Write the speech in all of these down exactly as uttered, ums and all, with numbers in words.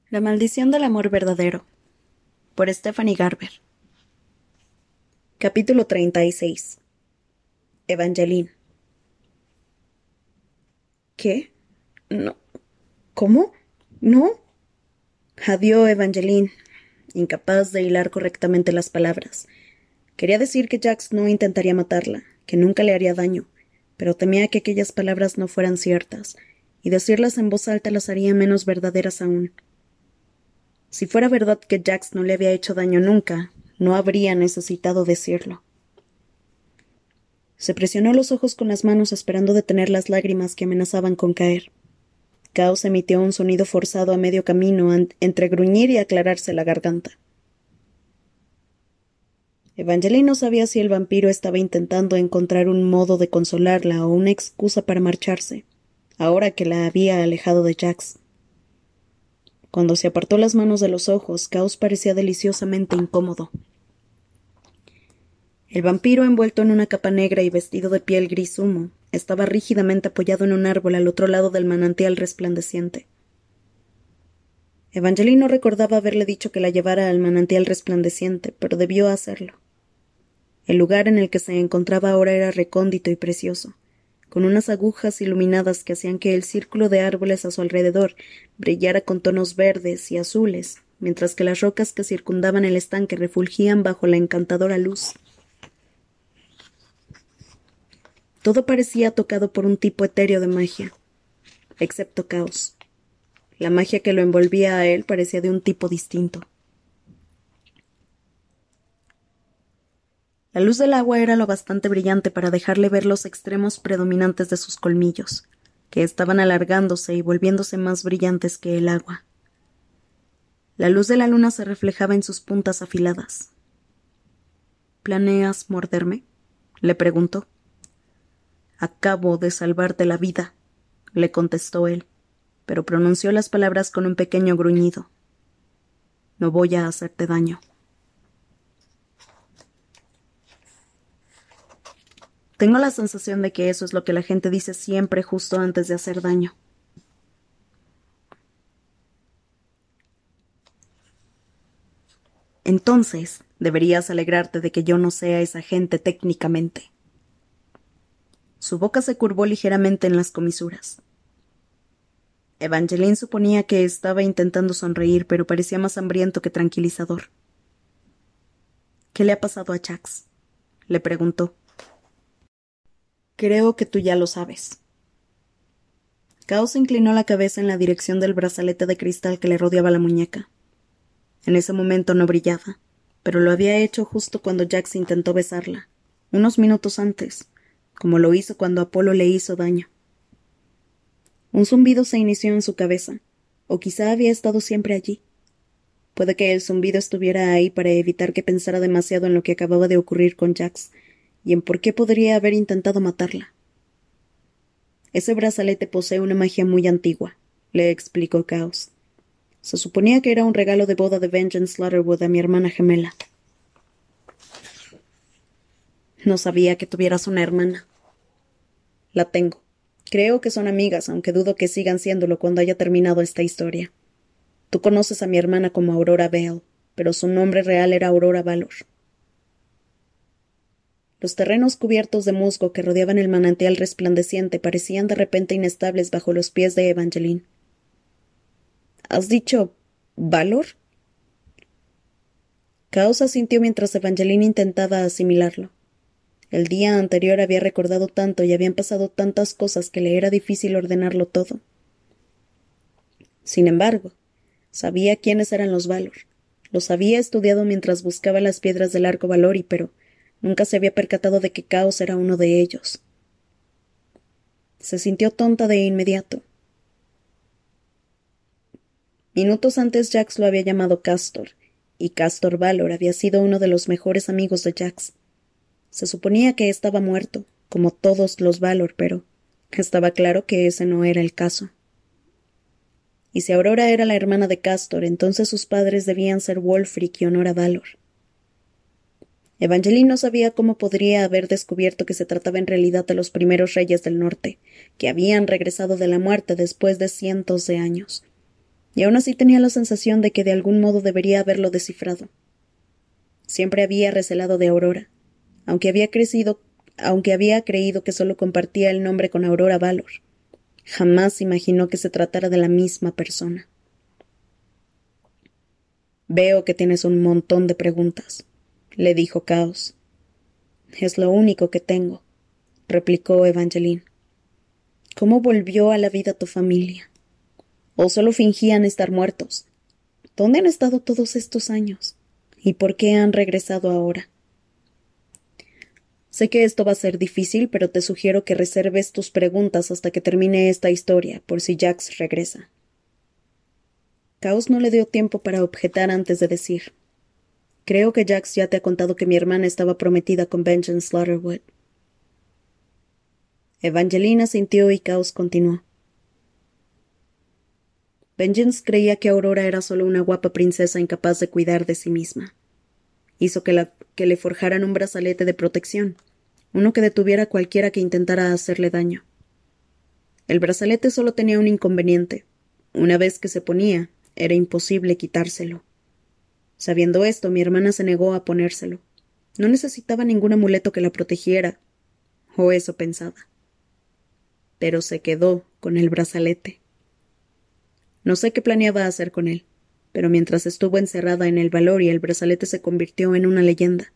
La maldición del amor verdadero, por Stephanie Garber. Capítulo treinta y seis. Evangeline. ¿Qué? No. ¿Cómo? ¿No? Adiós, Evangeline, incapaz de hilar correctamente las palabras. Quería decir que Jax no intentaría matarla, que nunca le haría daño, pero temía que aquellas palabras no fueran ciertas, y decirlas en voz alta las haría menos verdaderas aún. Si fuera verdad que Jax no le había hecho daño nunca, no habría necesitado decirlo. Se presionó los ojos con las manos esperando detener las lágrimas que amenazaban con caer. Caos emitió un sonido forzado a medio camino entre gruñir y aclararse la garganta. Evangeline no sabía si el vampiro estaba intentando encontrar un modo de consolarla o una excusa para marcharse, ahora que la había alejado de Jax. Cuando se apartó las manos de los ojos, Caos parecía deliciosamente incómodo. El vampiro, envuelto en una capa negra y vestido de piel gris humo, estaba rígidamente apoyado en un árbol al otro lado del manantial resplandeciente. Evangeline no recordaba haberle dicho que la llevara al manantial resplandeciente, pero debió hacerlo. El lugar en el que se encontraba ahora era recóndito y precioso, con unas agujas iluminadas que hacían que el círculo de árboles a su alrededor brillara con tonos verdes y azules, mientras que las rocas que circundaban el estanque refulgían bajo la encantadora luz. Todo parecía tocado por un tipo etéreo de magia, excepto Caos. La magia que lo envolvía a él parecía de un tipo distinto. La luz del agua era lo bastante brillante para dejarle ver los extremos predominantes de sus colmillos, que estaban alargándose y volviéndose más brillantes que el agua. La luz de la luna se reflejaba en sus puntas afiladas. ¿Planeas morderme?, le preguntó. Acabo de salvarte la vida, le contestó él, pero pronunció las palabras con un pequeño gruñido. No voy a hacerte daño. Tengo la sensación de que eso es lo que la gente dice siempre justo antes de hacer daño. Entonces, deberías alegrarte de que yo no sea esa gente técnicamente. Su boca se curvó ligeramente en las comisuras. Evangeline suponía que estaba intentando sonreír, pero parecía más hambriento que tranquilizador. ¿Qué le ha pasado a Jax?, le preguntó. Creo que tú ya lo sabes. Caos inclinó la cabeza en la dirección del brazalete de cristal que le rodeaba la muñeca. En ese momento no brillaba, pero lo había hecho justo cuando Jax intentó besarla, unos minutos antes, como lo hizo cuando Apolo le hizo daño. Un zumbido se inició en su cabeza, o quizá había estado siempre allí. Puede que el zumbido estuviera ahí para evitar que pensara demasiado en lo que acababa de ocurrir con Jax, y en por qué podría haber intentado matarla. Ese brazalete posee una magia muy antigua, le explicó Caos. Se suponía que era un regalo de boda de Vengeance Slaughterwood a mi hermana gemela. No sabía que tuvieras una hermana. La tengo. Creo que son amigas, aunque dudo que sigan siéndolo cuando haya terminado esta historia. Tú conoces a mi hermana como Aurora Veil, pero su nombre real era Aurora Valor. Los terrenos cubiertos de musgo que rodeaban el manantial resplandeciente parecían de repente inestables bajo los pies de Evangeline. ¿Has dicho Valor? Caos asintió mientras Evangeline intentaba asimilarlo. El día anterior había recordado tanto y habían pasado tantas cosas que le era difícil ordenarlo todo. Sin embargo, sabía quiénes eran los Valor. Los había estudiado mientras buscaba las piedras del arco Valori, pero nunca se había percatado de que Caos era uno de ellos. Se sintió tonta de inmediato. Minutos antes Jax lo había llamado Castor, y Castor Valor había sido uno de los mejores amigos de Jax. Se suponía que estaba muerto, como todos los Valor, pero estaba claro que ese no era el caso. Y si Aurora era la hermana de Castor, entonces sus padres debían ser Wulfric y Honora Valor. Evangeline no sabía cómo podría haber descubierto que se trataba en realidad de los primeros reyes del norte, que habían regresado de la muerte después de cientos de años. y aún así tenía la sensación de que de algún modo debería haberlo descifrado. Siempre había recelado de Aurora, aunque había crecido, aunque había creído que solo compartía el nombre con Aurora Valor. Jamás imaginó que se tratara de la misma persona. Veo que tienes un montón de preguntas, le dijo Caos. Es lo único que tengo, replicó Evangeline. ¿Cómo volvió a la vida tu familia? ¿O solo fingían estar muertos? ¿Dónde han estado todos estos años? ¿Y por qué han regresado ahora? Sé que esto va a ser difícil, pero te sugiero que reserves tus preguntas hasta que termine esta historia, por si Jax regresa. Caos no le dio tiempo para objetar antes de decir: Creo que Jax ya te ha contado que mi hermana estaba prometida con Benjamin Slaughterwood. Evangelina sintió y Caos continuó. Vengeance creía que Aurora era solo una guapa princesa incapaz de cuidar de sí misma. Hizo que, la, que le forjaran un brazalete de protección, uno que detuviera a cualquiera que intentara hacerle daño. El brazalete solo tenía un inconveniente. Una vez que se ponía, era imposible quitárselo. Sabiendo esto, mi hermana se negó a ponérselo. No necesitaba ningún amuleto que la protegiera, o eso pensaba. Pero se quedó con el brazalete. No sé qué planeaba hacer con él, pero mientras estuvo encerrada en el Valoria, el brazalete se convirtió en una leyenda.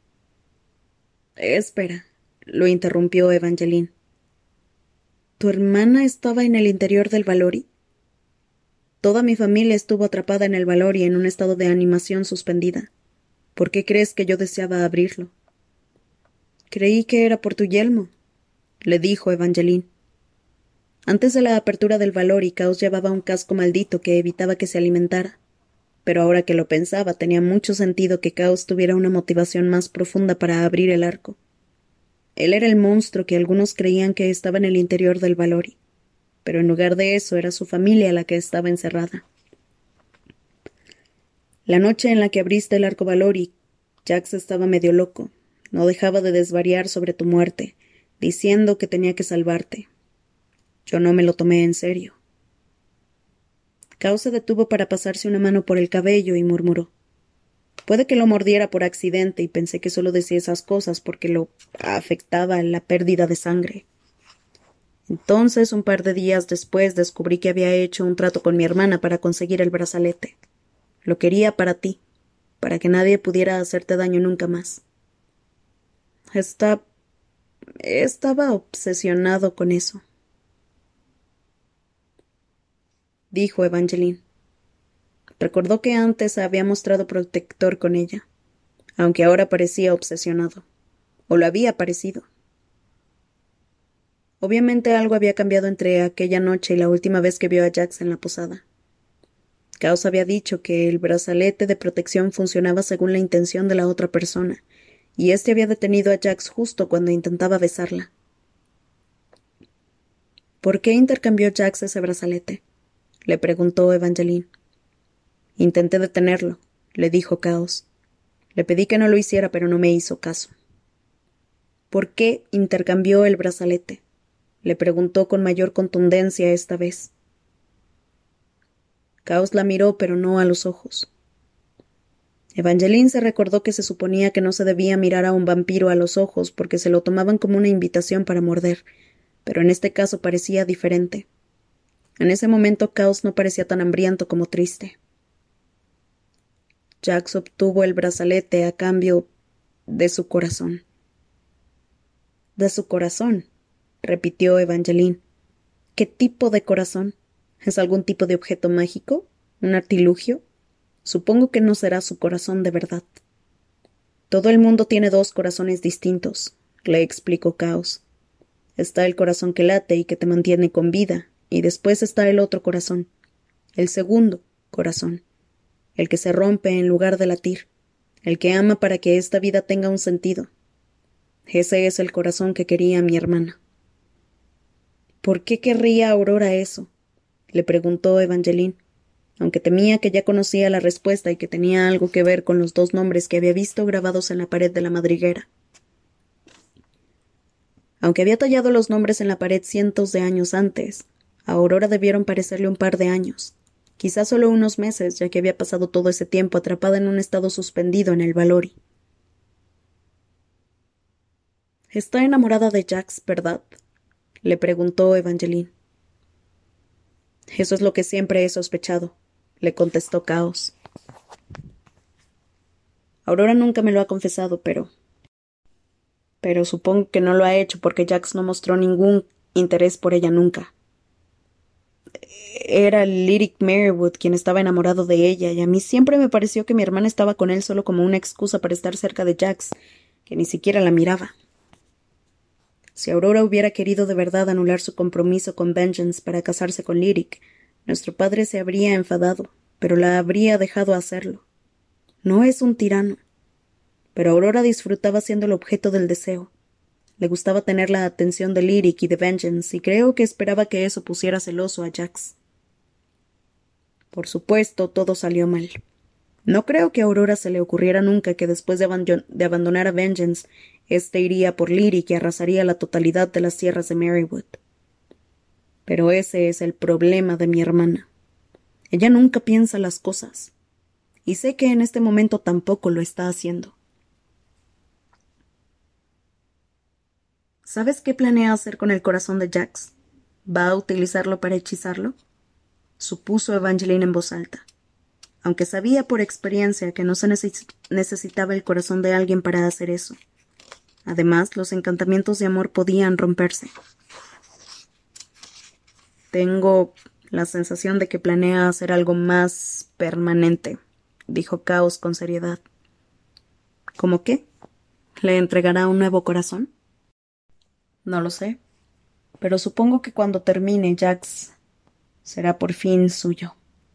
Espera, lo interrumpió Evangeline. ¿Tu hermana estaba en el interior del Valori? Toda mi familia estuvo atrapada en el Valori en un estado de animación suspendida. ¿Por qué crees que yo deseaba abrirlo? Creí que era por tu yelmo, le dijo Evangeline. Antes de la apertura del Valori, Caos llevaba un casco maldito que evitaba que se alimentara. Pero ahora que lo pensaba, tenía mucho sentido que Caos tuviera una motivación más profunda para abrir el arco. Él era el monstruo que algunos creían que estaba en el interior del Valori, pero en lugar de eso era su familia la que estaba encerrada. La noche en la que abriste el arco Valori, Jax estaba medio loco. No dejaba de desvariar sobre tu muerte, diciendo que tenía que salvarte. Yo no me lo tomé en serio. Caos se detuvo para pasarse una mano por el cabello y murmuró. Puede que lo mordiera por accidente y pensé que solo decía esas cosas porque lo afectaba la pérdida de sangre. Entonces, un par de días después, descubrí que había hecho un trato con mi hermana para conseguir el brazalete. Lo quería para ti, para que nadie pudiera hacerte daño nunca más. Está... Estaba obsesionado con eso, dijo Evangeline. Recordó que antes había mostrado protector con ella, aunque ahora parecía obsesionado, o lo había parecido. Obviamente algo había cambiado entre aquella noche y la última vez que vio a Jax en la posada. Caos había dicho que el brazalete de protección funcionaba según la intención de la otra persona, y éste había detenido a Jax justo cuando intentaba besarla. ¿Por qué intercambió Jax ese brazalete?, le preguntó Evangeline. Intenté detenerlo, le dijo Caos. Le pedí que no lo hiciera, pero no me hizo caso. ¿Por qué intercambió el brazalete?, le preguntó con mayor contundencia esta vez. Caos la miró, pero no a los ojos. Evangeline se recordó que se suponía que no se debía mirar a un vampiro a los ojos porque se lo tomaban como una invitación para morder, pero en este caso parecía diferente. En ese momento Caos no parecía tan hambriento como triste. Jax obtuvo el brazalete a cambio de su corazón. De su corazón, repitió Evangeline. ¿Qué tipo de corazón? ¿Es algún tipo de objeto mágico? ¿Un artilugio? Supongo que no será su corazón de verdad. Todo el mundo tiene dos corazones distintos, le explicó Caos. Está el corazón que late y que te mantiene con vida, y después está el otro corazón, el segundo corazón, el que se rompe en lugar de latir, el que ama para que esta vida tenga un sentido. Ese es el corazón que quería mi hermana. ¿Por qué querría Aurora eso?, le preguntó Evangeline, aunque temía que ya conocía la respuesta y que tenía algo que ver con los dos nombres que había visto grabados en la pared de la madriguera. Aunque había tallado los nombres en la pared cientos de años antes, a Aurora debieron parecerle un par de años. Quizás solo unos meses, ya que había pasado todo ese tiempo atrapada en un estado suspendido en el Valori. «Está enamorada de Jax, ¿verdad?», le preguntó Evangeline. «Eso es lo que siempre he sospechado», le contestó Caos. «Aurora nunca me lo ha confesado, pero... Pero supongo que no lo ha hecho porque Jax no mostró ningún interés por ella nunca. Era Lyric Merrywood quien estaba enamorado de ella, y a mí siempre me pareció que mi hermana estaba con él solo como una excusa para estar cerca de Jax, que ni siquiera la miraba. Si Aurora hubiera querido de verdad anular su compromiso con Vengeance para casarse con Lyric, nuestro padre se habría enfadado, pero la habría dejado hacerlo. No es un tirano. Pero Aurora disfrutaba siendo el objeto del deseo. Le gustaba tener la atención de Lyric y de Vengeance, y creo que esperaba que eso pusiera celoso a Jax. Por supuesto, todo salió mal. No creo que a Aurora se le ocurriera nunca que después de, abandon de abandonar a Vengeance, éste iría por Lyric y arrasaría la totalidad de las tierras de Merrywood. Pero ese es el problema de mi hermana. Ella nunca piensa las cosas. Y sé que en este momento tampoco lo está haciendo. ¿Sabes qué planea hacer con el corazón de Jax? ¿Va a utilizarlo para hechizarlo?, supuso Evangeline en voz alta, aunque sabía por experiencia que no se neces necesitaba el corazón de alguien para hacer eso. Además, los encantamientos de amor podían romperse. Tengo la sensación de que planea hacer algo más permanente, dijo Caos con seriedad. ¿Cómo qué? ¿Le entregará un nuevo corazón? No lo sé, pero supongo que cuando termine Jax será por fin suyo.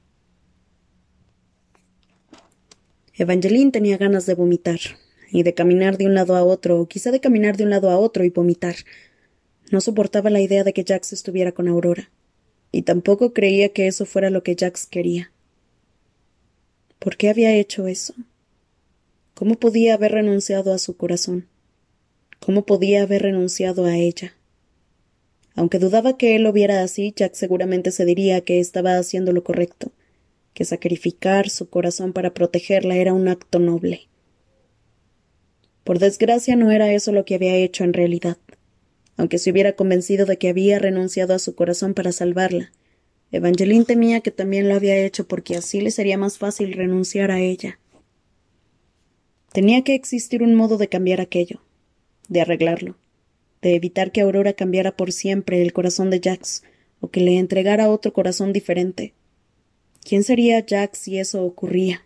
Evangeline tenía ganas de vomitar, y de caminar de un lado a otro, o quizá de caminar de un lado a otro y vomitar. No soportaba la idea de que Jax estuviera con Aurora, y tampoco creía que eso fuera lo que Jax quería. ¿Por qué había hecho eso? ¿Cómo podía haber renunciado a su corazón? ¿Cómo podía haber renunciado a ella? Aunque dudaba que él lo viera así, Jax seguramente se diría que estaba haciendo lo correcto, que sacrificar su corazón para protegerla era un acto noble. Por desgracia no era eso lo que había hecho en realidad. Aunque se hubiera convencido de que había renunciado a su corazón para salvarla, Evangeline temía que también lo había hecho porque así le sería más fácil renunciar a ella. Tenía que existir un modo de cambiar aquello, de arreglarlo, de evitar que Aurora cambiara por siempre el corazón de Jax, o que le entregara otro corazón diferente. ¿Quién sería Jax si eso ocurría?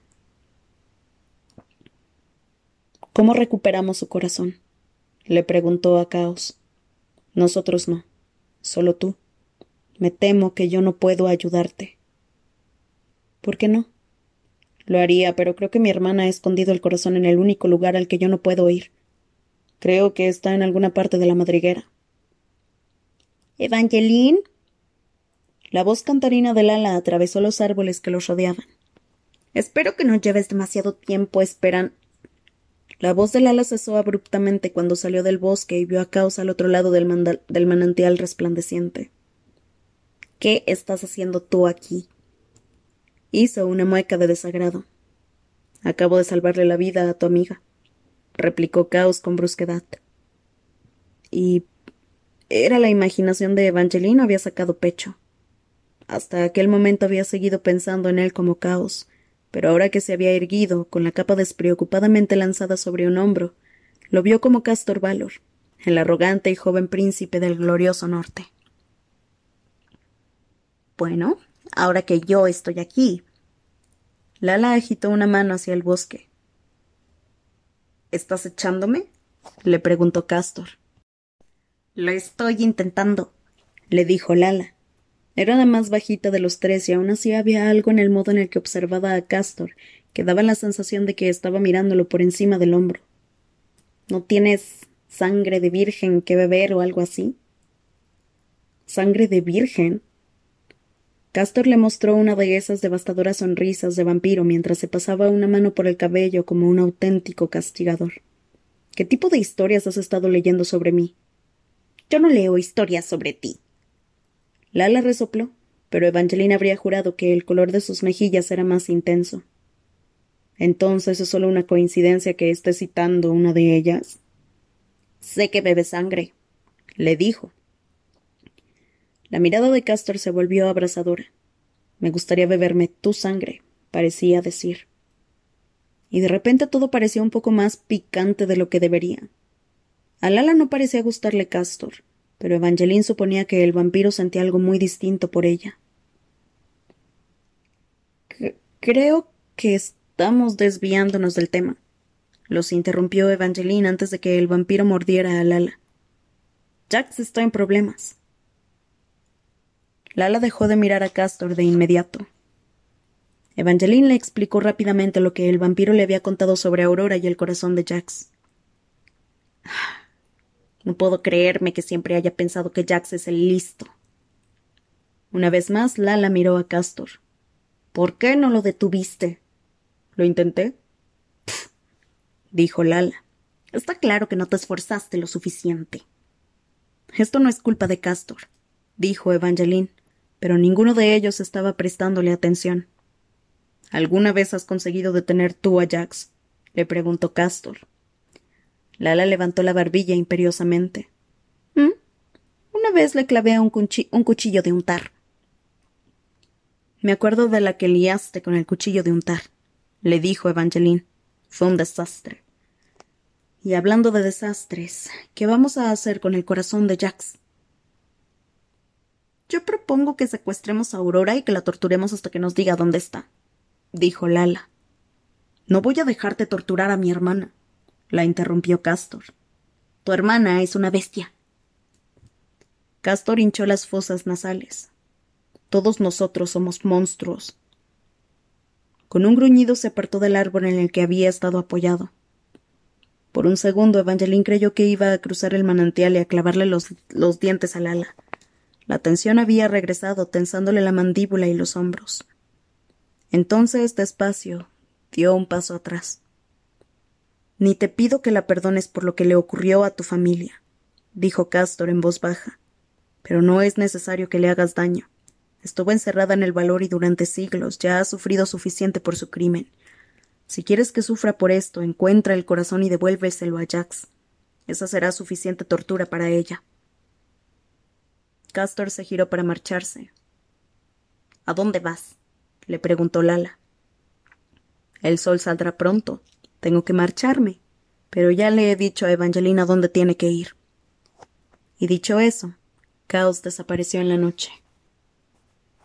¿Cómo recuperamos su corazón?, le preguntó a Caos. Nosotros no, solo tú. Me temo que yo no puedo ayudarte. ¿Por qué no? Lo haría, pero creo que mi hermana ha escondido el corazón en el único lugar al que yo no puedo ir. Creo que está en alguna parte de la madriguera. ¿Evangeline? La voz cantarina de Lala atravesó los árboles que los rodeaban. Espero que no lleves demasiado tiempo esperando. La voz de Lala cesó abruptamente cuando salió del bosque y vio a Caos al otro lado del, del manantial resplandeciente. ¿Qué estás haciendo tú aquí? Hizo una mueca de desagrado. Acabo de salvarle la vida a tu amiga, replicó Caos con brusquedad. Y era la imaginación de Evangeline o había sacado pecho. Hasta aquel momento había seguido pensando en él como Caos, pero ahora que se había erguido, con la capa despreocupadamente lanzada sobre un hombro, lo vio como Castor Valor, el arrogante y joven príncipe del glorioso norte. Bueno, ahora que yo estoy aquí. Lala agitó una mano hacia el bosque. ¿Estás echándome?, le preguntó Castor. Lo estoy intentando, le dijo Lala. Era la más bajita de los tres y aún así había algo en el modo en el que observaba a Castor que daba la sensación de que estaba mirándolo por encima del hombro. ¿No tienes sangre de virgen que beber o algo así? ¿Sangre de virgen? Castor le mostró una de esas devastadoras sonrisas de vampiro mientras se pasaba una mano por el cabello como un auténtico castigador. ¿Qué tipo de historias has estado leyendo sobre mí? Yo no leo historias sobre ti. Lala resopló, pero Evangeline habría jurado que el color de sus mejillas era más intenso. ¿Entonces es solo una coincidencia que esté citando una de ellas? Sé que bebe sangre, le dijo. La mirada de Castor se volvió abrasadora. Me gustaría beberme tu sangre, parecía decir. Y de repente todo parecía un poco más picante de lo que debería. A Lala no parecía gustarle Castor, pero Evangeline suponía que el vampiro sentía algo muy distinto por ella. Creo que estamos desviándonos del tema, los interrumpió Evangeline antes de que el vampiro mordiera a Lala. Jax está en problemas. Lala dejó de mirar a Castor de inmediato. Evangeline le explicó rápidamente lo que el vampiro le había contado sobre Aurora y el corazón de Jax. No puedo creerme que siempre haya pensado que Jax es el listo. Una vez más, Lala miró a Castor. ¿Por qué no lo detuviste? ¿Lo intenté? Pff, dijo Lala. Está claro que no te esforzaste lo suficiente. Esto no es culpa de Castor, dijo Evangeline, pero ninguno de ellos estaba prestándole atención. ¿Alguna vez has conseguido detener tú a Jax? Le preguntó Castor. Lala levantó la barbilla imperiosamente. ¿Mm? Una vez le clavé a un, cuchi- un cuchillo de untar. Me acuerdo de la que liaste con el cuchillo de untar, le dijo Evangeline. Fue un desastre. Y hablando de desastres, ¿qué vamos a hacer con el corazón de Jax? Yo propongo que secuestremos a Aurora y que la torturemos hasta que nos diga dónde está, dijo Lala. No voy a dejarte torturar a mi hermana, la interrumpió Castor. Tu hermana es una bestia. Castor hinchó las fosas nasales. Todos nosotros somos monstruos. Con un gruñido se apartó del árbol en el que había estado apoyado. Por un segundo Evangeline creyó que iba a cruzar el manantial y a clavarle los, los dientes a Lala. La tensión había regresado, tensándole la mandíbula y los hombros. Entonces, despacio, dio un paso atrás. Ni te pido que la perdones por lo que le ocurrió a tu familia, dijo Castor en voz baja. Pero no es necesario que le hagas daño. Estuvo encerrada en el valor y durante siglos ya ha sufrido suficiente por su crimen. Si quieres que sufra por esto, encuentra el corazón y devuélveselo a Jax. Esa será suficiente tortura para ella. Castor se giró para marcharse. ¿A dónde vas? Le preguntó Lala. El sol saldrá pronto. Tengo que marcharme. Pero ya le he dicho a Evangeline a dónde tiene que ir. Y dicho eso, Caos desapareció en la noche.